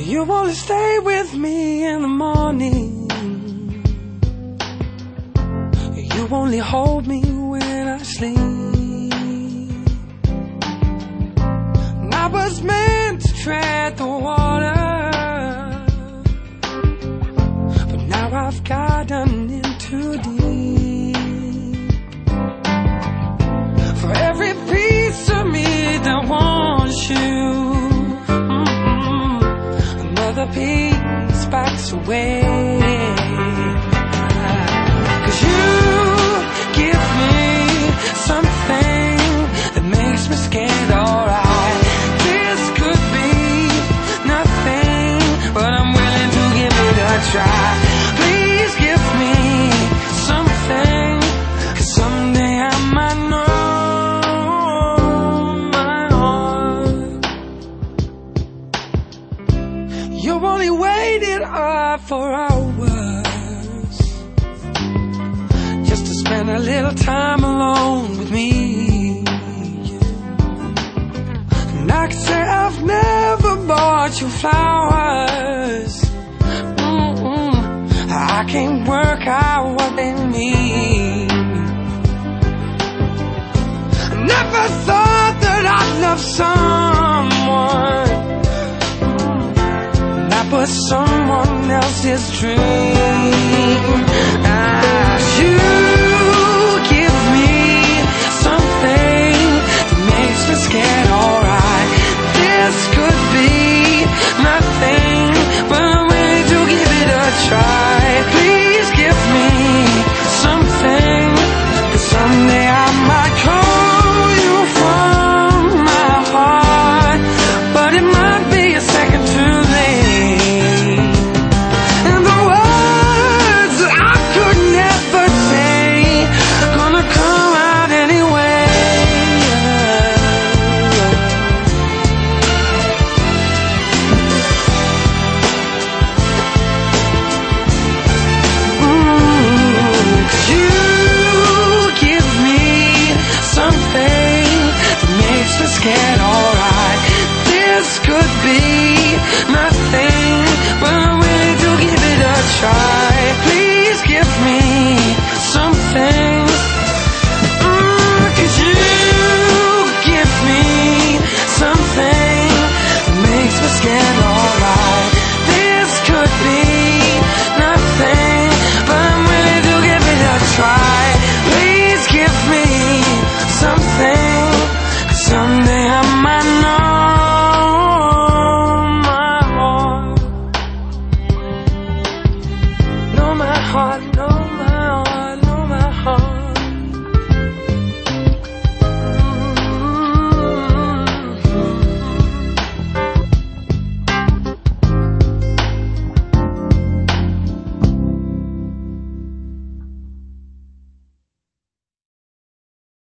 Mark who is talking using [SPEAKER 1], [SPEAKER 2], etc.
[SPEAKER 1] You only stay with me in the morning. You only hold me when I sleep. And I was meant to tread the water, but now I've gotten in too deep. For every piece of me that wants you, another piece backs away. 'Cause you give me something that makes me scared, alright. This could be nothing, but I'm willing to give it a try. Please give me something, 'cause someday I might know. You only waited up for hours just to spend a little time alone with me. And I can say I've never bought you flowers. I can't work out what they mean. I never thought that I'd love someone, but someone else's dream.